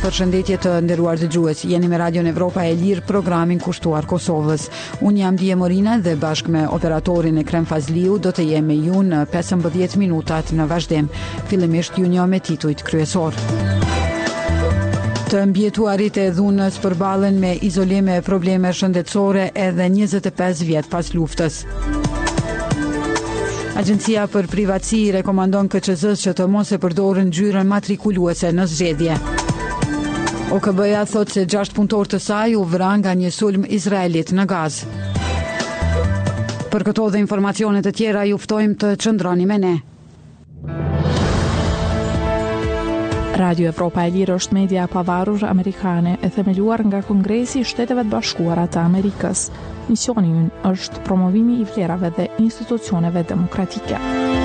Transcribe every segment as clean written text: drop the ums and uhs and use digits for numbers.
Përshëndetje të nderuar dëgjues, jeni me Radio Evropa e Lirë, programin kushtuar Kosovës. Unë jam Dije Morina dhe bashkë me operatorin Ekrem Fazliu do të jem me ju në 15 minutat në vazhdim. Fillimisht ju njoh me titujt kryesor. Të mbjetuarit e dhunës përballen me izolim e probleme shëndetësore edhe 25 vjet pas luftës. Agjencia për privatësi rekomandon KQZ-s që të mos e përdorin ngjyrën matrikuluese në zgjedhje. OKB-ja thot se 6 punëtor të saj u vran nga një sulm izraelit në Gazë. Për këto dhe informacione të tjera ju ftojmë të qëndroni me ne. Radio Evropa e Lirë është media pavarur amerikane e themeluar nga Kongresi i Shteteve të Bashkuara të Amerikës. Misioni i ynë është promovimi i vlerave dhe institucioneve demokratike.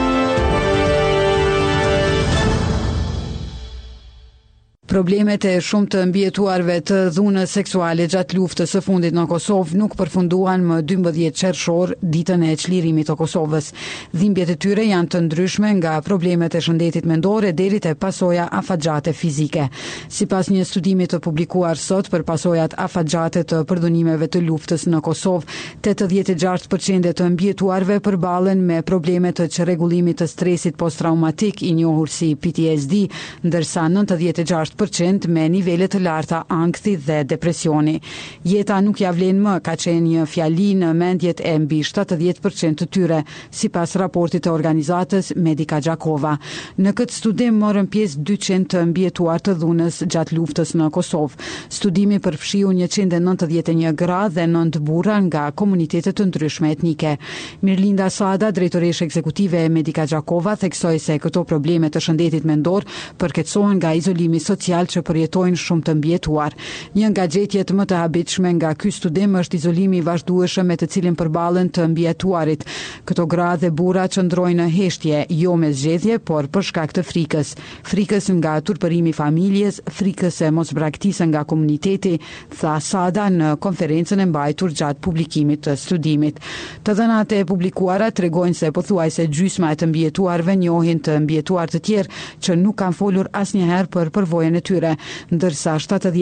Problemet e shumë të mbjetuarve të dhunës seksuale gjatë luftës së fundit në Kosovë nuk përfunduan më 12 qershor, ditën e çlirimit të Kosovës. Dhimbjet e tyre janë të ndryshme nga problemet e shëndetit mendore deri te pasoja afatgjate fizike. Sipas një studimi të publikuar sot për pasojat afatgjate të përdhunimeve të luftës në Kosovë, 86% të mbjetuarve përballen me probleme të çrregullimit të stresit posttraumatik i njohur si PTSD, ndërsa 96% me nivele të larta ankthi dhe depresioni. Jeta nuk ja vlen më, ka qenë një fjali në mendjet e mbi 70% të tyre, sipas raportit të organizatës Medica Gjakova. Në këtë studim morën pjesë 200 të mbjetuar të dhunës gjatë luftës në Kosovë. Studimi përfshiu 191 gra dhe 9 burra nga komunitete të ndryshme etnike. Mirlinda Sada, drejtoresha ekzekutive e Medica Gjakova, theksoi se këto probleme të shëndetit mendor përkeçohen nga izolimi social që përjetojnë shumë të mbjetuar. Një nga gjetjet më të habitshme nga ky studim është izolimi i vazhdueshëm me të cilin përballen të mbjetuarit. Këto gra dhe burra qëndrojnë në heshtje, jo me zgjedhje, por për shkak të frikës. Frikës nga turpërimi i familjes, frikës e mosbraktisën nga komuniteti, tha Sada në konferencën e mbajtur gjatë publikimit të studimit. Të dhënat e publikuara tregojnë se pothuajse gjysma e të mbjetuarve njohin të mbjetuar të tjerë që nuk kanë folur asnjëherë për përvojën e tyre, ndërsa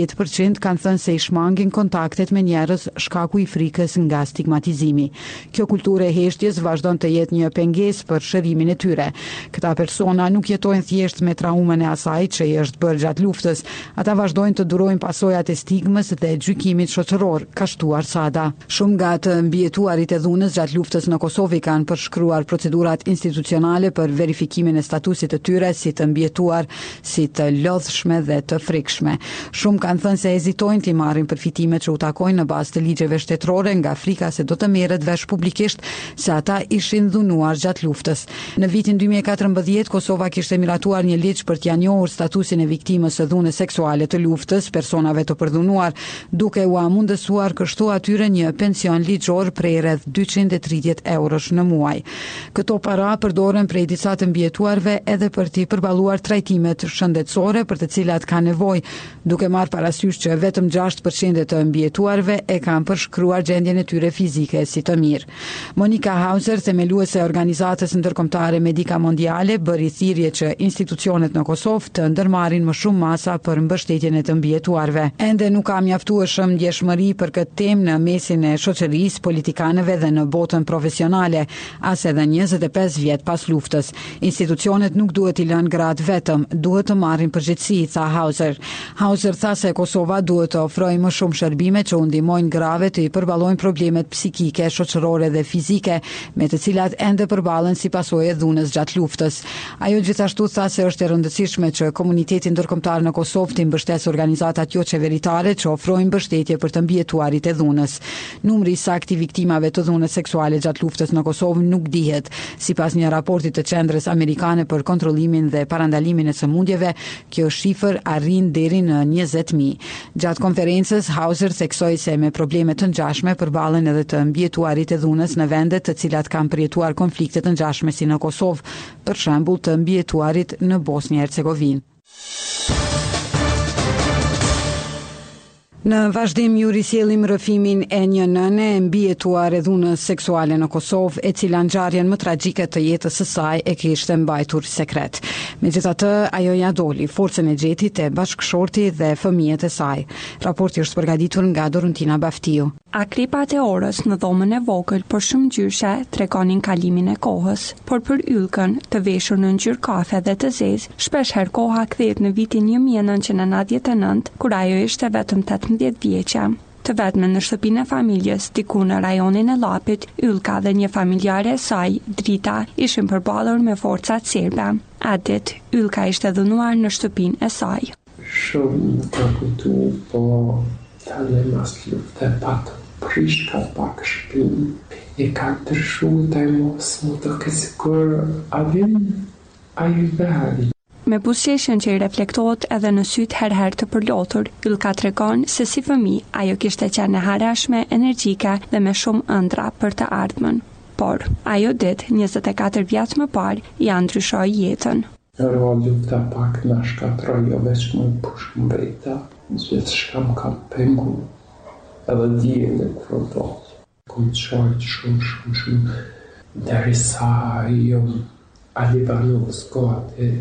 70% kanë thënë se i shmangin kontaktet me njerëz shkaku i frikës nga stigmatizimi. Kjo kulturë e heshtjes vazhdon të jetë një pengesë për shërimin e tyre. Këta persona nuk jetojnë thjesht me traumën e asaj që i është bërë gjatë luftës, ata vazhdojnë të durojnë pasojat e stigmës dhe gjykimit shoqëror, ka shtuar Sada. Shumë nga të mbjetuarit e dhunës gjatë luftës në Kosovë kanë përshkruar procedurat institucionale për verifikimin e statusit të tyre si të mbjetuar, si të lodhshme dhe të frikshme. Shumë kanë thënë se hezitojnë të marrin përfitimet që u takojnë në bazë të ligjeve shtetërore nga frika se do të merret vesh publikisht se ata ishin dhunuar gjatë luftës. Në vitin 2014 Kosova kishte miratuar një ligj për t'ia njohur statusin e viktimës së dhunës seksuale të luftës, personave të përdhunuar, duke u mundësuar kështu atyre një pension ligjor prej rreth 230 eurosh në muaj. Këto para përdoren prej disa të mbjetuarve edhe për t'i përballuar trajtimet shëndetësore për të cilat ka nevojë, duke marrë parasysh që vetëm 6% të mbjetuarve e kanë përshkruar gjendjen e tyre fizike si të mirë. Monika Hauser, themeluese e organizatës ndërkombëtare Medica Mondiale, bëri thirrje që institucionet në Kosovë të ndërmarrin më shumë masa për mbështetjen e të mbjetuarve. Ende nuk ka mjaftueshëm ndjeshmëri për këtë temë në mesin e shoqërisë, politikanëve dhe në botën profesionale, as edhe 25 vjet pas luftës. Institucionet nuk duhet i lënë gratë vetëm, duhet të marrin përgjegjësi, tha Hauser. Hauser tha se Kosova duhet të ofrojë më shumë shërbime që u ndihmojnë grave të i përballojnë problemet psikike, shoqërore dhe fizike, me të cilat ende përballen si pasojë e dhunës gjatë luftës. Ajo gjithashtu tha se është e rëndësishme që komuniteti ndërkombëtar në Kosovë të mbështesë organizatat jo qeveritare që ofrojnë mbështetje për të mbjetuarit e dhunës. Numri i saktë i viktimave të dhunës seksuale gjatë luftës në Kosovë nuk dihet. Sipas një raporti të Qendrës Amerikane për kontrollimin dhe parandalimin e sëmundjeve, kjo shifër arrin deri në 20.000. Gjatë konferencës, Hauser theksoi se me probleme të ngjashme përballen edhe të mbjetuarit e dhunës në vende të cilat kanë përjetuar konflikte të ngjashme si në Kosovë, për shembull të mbjetuarit në Bosnjë Hercegovinë. Në vazhdim ju risjellim rrëfimin e një nëne e mbijetuar e dhunës seksuale në Kosovë, e cila ngjarjen më tragjike të jetës së saj e kishte mbajtur sekret. Megjithatë, ajo ja doli, forcën e gjeti te bashkëshorti dhe fëmijët e saj. Raporti është përgatitur nga Dorontina Baftiu. Akripat e orës në dhomën e vogël për shumë gjyshe tregonin kalimin e kohës, por për Ylkën, të veshur në ngjyrë kafe dhe të zezë, shpesh herë koha kthehet në vitin 1999, kur ajo ishte vetëm 18 vjeçe. Të vetme në shtëpinë e familjes, diku në rajonin e Llapit, Ylka dhe një familjare e saj, Drita, ishin përballur me forcat serbe. Atë ditë, Ylka ishte dhënuar në shtëpinë e saj. Shumë të kujtu, po tale mas lufte patë prish ka pak shpinë. E ka tërshu taj mos më të kësikur avim a i veri. Me buzëqeshjen që i reflektohet edhe në sytë herë të përlotur, Ylka tregon se si fëmijë ajo kishte qenë e harashme, energjike dhe me shumë ëndra për të ardhmen. Por ajo ditë, 24 vjet më parë, ja ndryshoi jetën. Ero lufta pak në shkatroj, jo veç më push mbreta, gjithë shkam ka pengu, edhe dje në kërëndot. Kom të shojtë shumë, derisa jo Alibanus gati,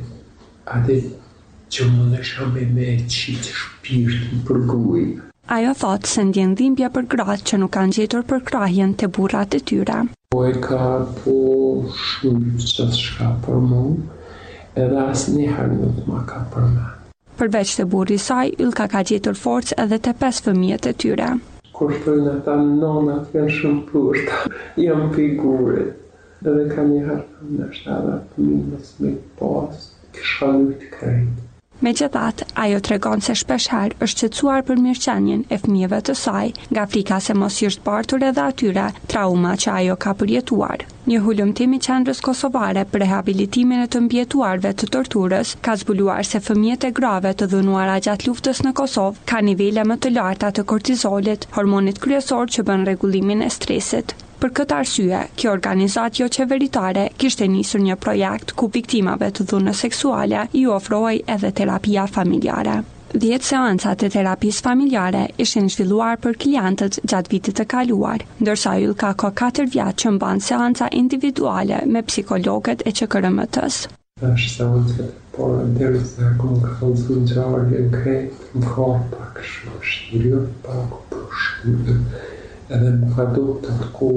ade që më nësha me qitë shpirtin për guj. Ajo thotë se ndjen dhimbje për gratë që nuk kanë gjetur për krahjen të burrat e tyre. Po e ka po shumë që shka për mu, edhe asë njëherë nuk ma ka për me. Përveç të burri saj, Ylka ka gjetur forcë edhe të 5 fëmijët e tyre. Kur shtojnë ata nonat janë shumë purta, janë figurit. Edhe ka njëherë në shtada fëmijës me pas, kisha lujtë krejtë. Megjithatë, ajo tregon se shpesh herë është shqetësuar për mirëqenien e fëmijëve të saj, nga frika se mos i është bartur edhe atyre trauma që ajo ka përjetuar. Një hulumtim i qendrës kosovare për rehabilitimin e të mbijetuarve të torturës ka zbuluar se fëmijët e grave të dhunuara gjatë luftës në Kosovë ka nivele më të larta të kortizolit, hormonit kryesor që bën rregullimin e stresit. Për këtë arsye, kjo organizatë jo qeveritare kishte nisur një projekt ku viktimave të dhunës seksuale i ofrohej edhe terapia familjare. 10 seancat e terapisë familjare ishin zhvilluar për klientët gjatë vitit të kaluar, ndërsa Ylka ka 4 vjet që mban seanca individuale me psikologët e QKRMT-s. Është seancat por deri sa kom kallëzuar ngjarjen krejt, më ka pak shtirë, pak pushim. Edhe më ka do të ku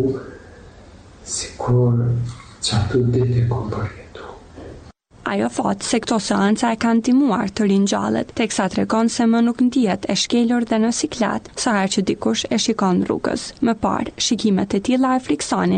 si kur që atë ditë e kom përjetu. Ajo thotë se këto seanca e kanë ndihmuar të rinjallët, teksa tregon se më nuk ndihet e shkelur dhe në siklet, sa herë që dikush e shikon rrugës. Më parë, shikimet e tilla e friksonin